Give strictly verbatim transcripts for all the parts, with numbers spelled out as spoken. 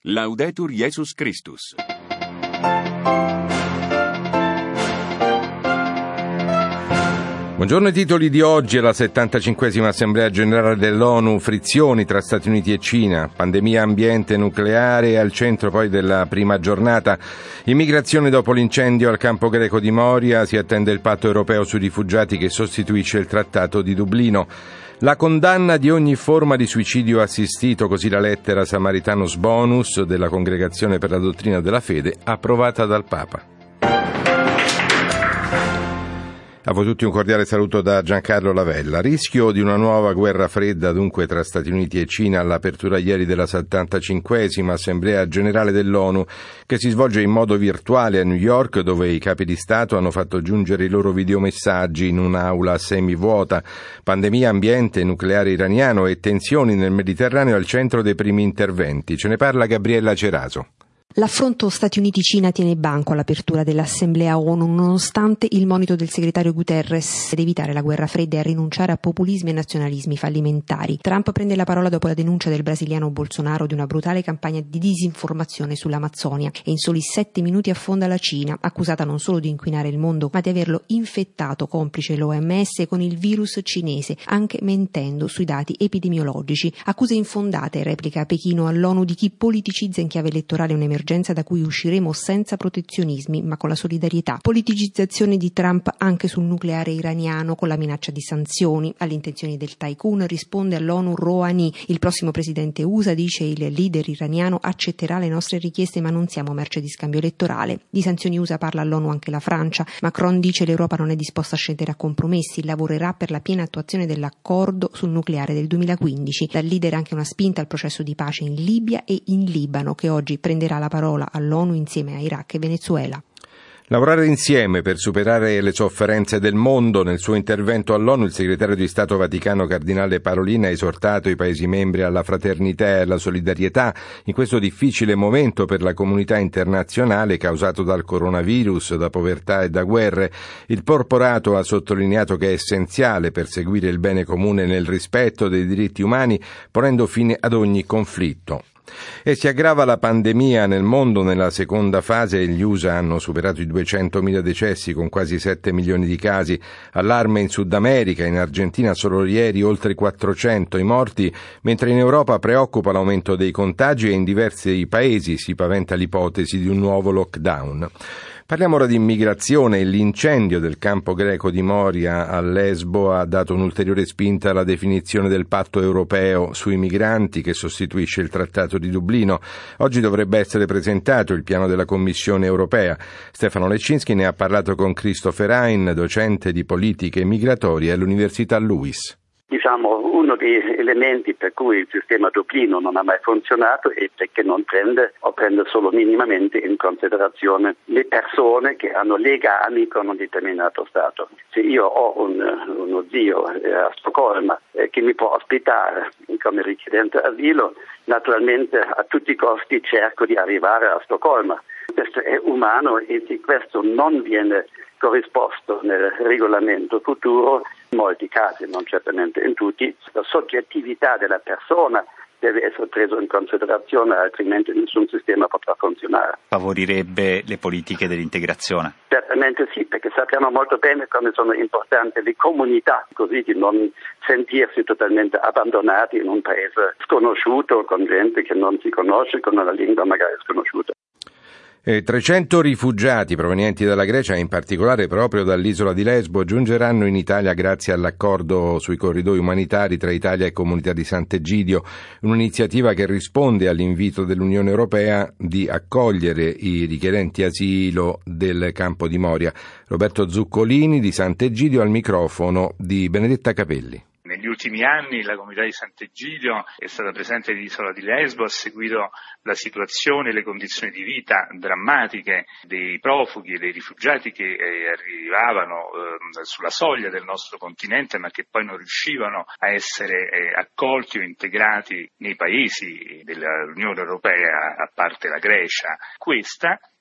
Laudetur Jesus Christus. Buongiorno, i titoli di oggi. Alla settantacinquesima Assemblea Generale dell'ONU, frizioni tra Stati Uniti e Cina, pandemia, ambiente, nucleare, al centro poi della prima giornata. Immigrazione dopo l'incendio al campo greco di Moria, si attende il patto europeo sui rifugiati che sostituisce il trattato di Dublino. La condanna di ogni forma di suicidio assistito, così la lettera Samaritanus Bonus della Congregazione per la Dottrina della Fede, approvata dal Papa. A voi tutti un cordiale saluto da Giancarlo Lavella. Rischio di una nuova guerra fredda dunque tra Stati Uniti e Cina all'apertura ieri della settantacinquesima Assemblea Generale dell'ONU, che si svolge in modo virtuale a New York, dove i capi di Stato hanno fatto giungere i loro videomessaggi in un'aula semivuota. Pandemia, ambiente, nucleare iraniano e tensioni nel Mediterraneo al centro dei primi interventi. Ce ne parla Gabriella Ceraso. L'affronto Stati Uniti-Cina tiene banco all'apertura dell'Assemblea ONU, nonostante il monito del segretario Guterres ad evitare la guerra fredda e a rinunciare a populismi e nazionalismi fallimentari. Trump prende la parola dopo la denuncia del brasiliano Bolsonaro di una brutale campagna di disinformazione sull'Amazzonia e in soli sette minuti affonda la Cina, accusata non solo di inquinare il mondo, ma di averlo infettato, complice l'O M S, con il virus cinese, anche mentendo sui dati epidemiologici. Accuse infondate, replica Pechino all'ONU, di chi politicizza in chiave elettorale un'emergenza da cui usciremo senza protezionismi ma con la solidarietà. Politicizzazione di Trump anche sul nucleare iraniano con la minaccia di sanzioni. Alle intenzioni del tycoon risponde all'ONU Rouhani. Il prossimo presidente U S A, dice il leader iraniano, accetterà le nostre richieste ma non siamo merce di scambio elettorale. Di sanzioni U S A parla all'ONU anche la Francia. Macron dice l'Europa non è disposta a scendere a compromessi, lavorerà per la piena attuazione dell'accordo sul nucleare del duemilaquindici. Dal leader anche una spinta al processo di pace in Libia e in Libano, che oggi prenderà la parola all'ONU insieme a Iraq e Venezuela. Lavorare insieme per superare le sofferenze del mondo. Nel suo intervento all'ONU il segretario di Stato Vaticano Cardinale Parolin ha esortato i Paesi membri alla fraternità e alla solidarietà in questo difficile momento per la comunità internazionale causato dal coronavirus, da povertà e da guerre. Il porporato ha sottolineato che è essenziale perseguire il bene comune nel rispetto dei diritti umani, ponendo fine ad ogni conflitto. E si aggrava la pandemia nel mondo. Nella seconda fase gli U S A hanno superato i duecentomila decessi con quasi sette milioni di casi. Allarme in Sud America, in Argentina solo ieri oltre quattrocento i morti, mentre in Europa preoccupa l'aumento dei contagi e in diversi paesi si paventa l'ipotesi di un nuovo lockdown. Parliamo ora di immigrazione. L'incendio del campo greco di Moria a Lesbo ha dato un'ulteriore spinta alla definizione del patto europeo sui migranti che sostituisce il trattato di Dublino. Oggi dovrebbe essere presentato il piano della Commissione europea. Stefano Leccinski ne ha parlato con Christopher Hein, docente di politiche migratorie all'Università Lewis. Diciamo, uno degli elementi per cui il sistema Dublino non ha mai funzionato è perché non prende o prende solo minimamente in considerazione le persone che hanno legami con un determinato Stato. Se io ho un, uno zio eh, a Stoccolma eh, che mi può ospitare come richiedente asilo, naturalmente a tutti i costi cerco di arrivare a Stoccolma. Questo è umano e se questo non viene corrisposto nel regolamento futuro, in molti casi, non certamente in tutti, la soggettività della persona deve essere presa in considerazione, altrimenti nessun sistema potrà funzionare. Favorirebbe le politiche dell'integrazione? Certamente sì, perché sappiamo molto bene come sono importanti le comunità, così di non sentirsi totalmente abbandonati in un paese sconosciuto, con gente che non si conosce, con una lingua magari sconosciuta. E trecento rifugiati provenienti dalla Grecia, in particolare proprio dall'isola di Lesbo, giungeranno in Italia grazie all'accordo sui corridoi umanitari tra Italia e Comunità di Sant'Egidio, un'iniziativa che risponde all'invito dell'Unione Europea di accogliere i richiedenti asilo del campo di Moria. Roberto Zuccolini di Sant'Egidio al microfono di Benedetta Capelli. Negli ultimi anni la comunità di Sant'Egidio è stata presente nell'isola di Lesbo, ha seguito la situazione e le condizioni di vita drammatiche dei profughi e dei rifugiati che eh, arrivavano eh, sulla soglia del nostro continente ma che poi non riuscivano a essere eh, accolti o integrati nei paesi dell'Unione Europea, a parte la Grecia. Questa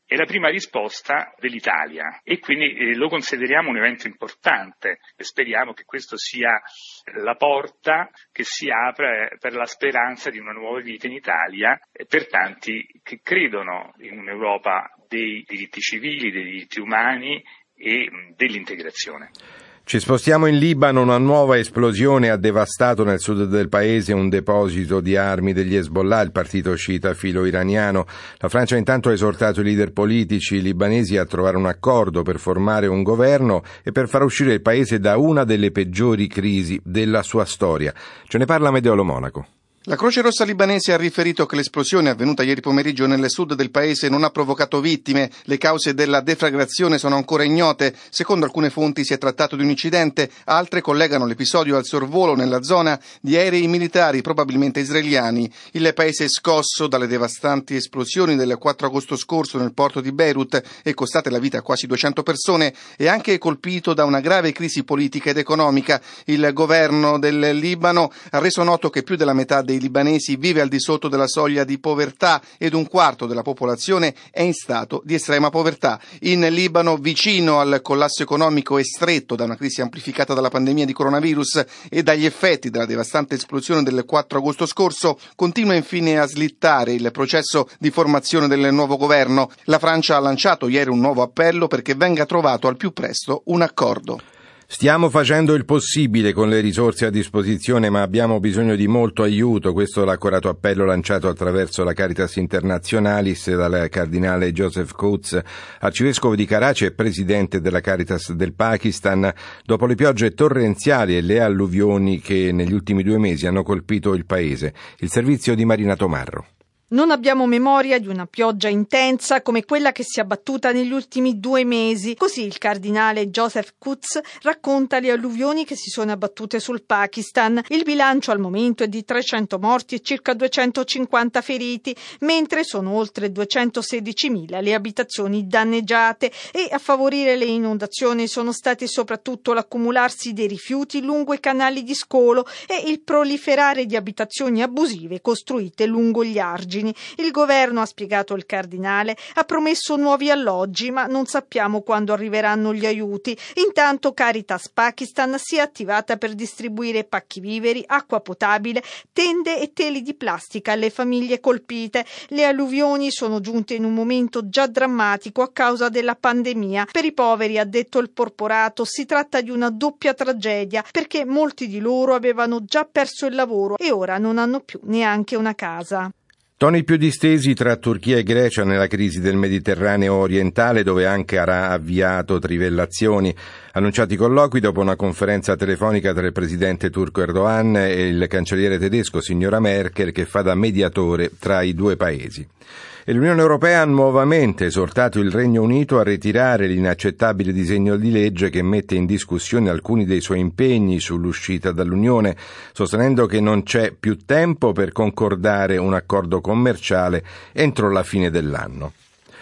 è la prima risposta dell'Italia e quindi eh, lo consideriamo un evento importante e speriamo che questo sia la porta che si apre per la speranza di una nuova vita in Italia eh, per tanti che credono in un'Europa dei diritti civili, dei diritti umani e mh, dell'integrazione. Ci spostiamo in Libano, una nuova esplosione ha devastato nel sud del paese un deposito di armi degli Hezbollah, il partito sciita filo-iraniano. La Francia intanto ha esortato i leader politici libanesi a trovare un accordo per formare un governo e per far uscire il paese da una delle peggiori crisi della sua storia. Ce ne parla Medeolo Monaco. La Croce Rossa libanese ha riferito che l'esplosione avvenuta ieri pomeriggio nel sud del paese non ha provocato vittime. Le cause della deflagrazione sono ancora ignote. Secondo alcune fonti si è trattato di un incidente, altre collegano l'episodio al sorvolo nella zona di aerei militari, probabilmente israeliani. Il paese è scosso dalle devastanti esplosioni del quattro agosto scorso nel porto di Beirut e costate la vita a quasi duecento persone, è anche colpito da una grave crisi politica ed economica. Il governo del Libano ha reso noto che più della metà dei dei libanesi vive al di sotto della soglia di povertà ed un quarto della popolazione è in stato di estrema povertà. In Libano, vicino al collasso economico e stretto da una crisi amplificata dalla pandemia di coronavirus e dagli effetti della devastante esplosione del quattro agosto scorso, continua infine a slittare il processo di formazione del nuovo governo. La Francia ha lanciato ieri un nuovo appello perché venga trovato al più presto un accordo. Stiamo facendo il possibile con le risorse a disposizione, ma abbiamo bisogno di molto aiuto. Questo è l'accorato appello lanciato attraverso la Caritas Internationalis dal cardinale Joseph Coates, arcivescovo di Karachi e presidente della Caritas del Pakistan, dopo le piogge torrenziali e le alluvioni che negli ultimi due mesi hanno colpito il paese. Il servizio di Marina Tomarro. Non abbiamo memoria di una pioggia intensa come quella che si è abbattuta negli ultimi due mesi. Così il cardinale Joseph Coates racconta le alluvioni che si sono abbattute sul Pakistan. Il bilancio al momento è di trecento morti e circa duecentocinquanta feriti, mentre sono oltre duecentosedicimila le abitazioni danneggiate e a favorire le inondazioni sono stati soprattutto l'accumularsi dei rifiuti lungo i canali di scolo e il proliferare di abitazioni abusive costruite lungo gli argini. Il governo, ha spiegato il cardinale, ha promesso nuovi alloggi, ma non sappiamo quando arriveranno gli aiuti. Intanto Caritas Pakistan si è attivata per distribuire pacchi viveri, acqua potabile, tende e teli di plastica alle famiglie colpite. Le alluvioni sono giunte in un momento già drammatico a causa della pandemia. Per i poveri, ha detto il porporato, si tratta di una doppia tragedia, perché molti di loro avevano già perso il lavoro e ora non hanno più neanche una casa. Toni più distesi tra Turchia e Grecia nella crisi del Mediterraneo orientale, dove Ankara ha avviato trivellazioni. Annunciati colloqui dopo una conferenza telefonica tra il presidente turco Erdogan e il cancelliere tedesco signora Merkel, che fa da mediatore tra i due paesi. E l'Unione Europea ha nuovamente esortato il Regno Unito a ritirare l'inaccettabile disegno di legge che mette in discussione alcuni dei suoi impegni sull'uscita dall'Unione, sostenendo che non c'è più tempo per concordare un accordo commerciale entro la fine dell'anno.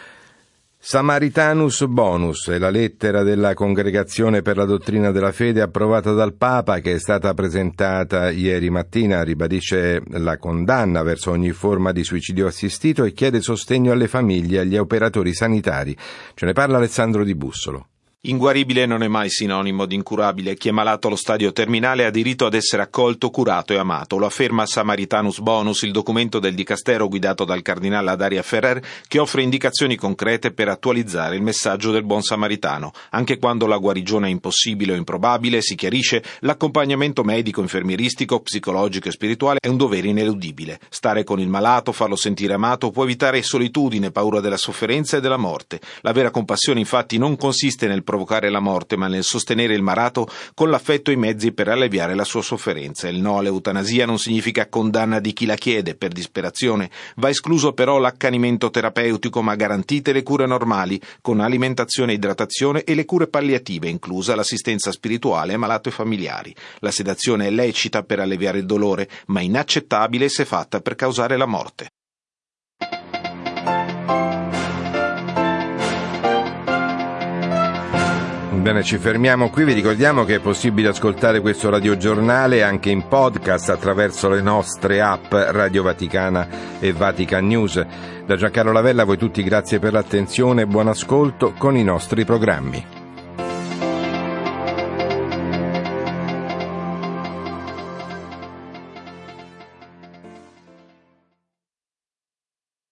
Samaritanus Bonus è la lettera della Congregazione per la Dottrina della Fede approvata dal Papa, che è stata presentata ieri mattina. Ribadisce la condanna verso ogni forma di suicidio assistito e chiede sostegno alle famiglie e agli operatori sanitari. Ce ne parla Alessandro Di Bussolo. Inguaribile non è mai sinonimo di incurabile. Chi è malato allo stadio terminale ha diritto ad essere accolto, curato e amato. Lo afferma Samaritanus Bonus, il documento del dicastero guidato dal cardinale Adaria Ferrer, che offre indicazioni concrete per attualizzare il messaggio del buon samaritano. Anche quando la guarigione è impossibile o improbabile, si chiarisce, l'accompagnamento medico, infermieristico, psicologico e spirituale è un dovere ineludibile. Stare con il malato, farlo sentire amato, può evitare solitudine, paura della sofferenza e della morte. La vera compassione, infatti, non consiste nel provocare la morte, ma nel sostenere il malato con l'affetto e i mezzi per alleviare la sua sofferenza. Il no all'eutanasia non significa condanna di chi la chiede per disperazione. Va escluso però l'accanimento terapeutico, ma garantite le cure normali, con alimentazione e idratazione, e le cure palliative, inclusa l'assistenza spirituale a malato e familiari. La sedazione è lecita per alleviare il dolore, ma inaccettabile se fatta per causare la morte. Un Bene, ci fermiamo qui. Vi ricordiamo che è possibile ascoltare questo radiogiornale anche in podcast attraverso le nostre app Radio Vaticana e Vatican News. Da Giancarlo Lavella, a voi tutti grazie per l'attenzione e buon ascolto con i nostri programmi.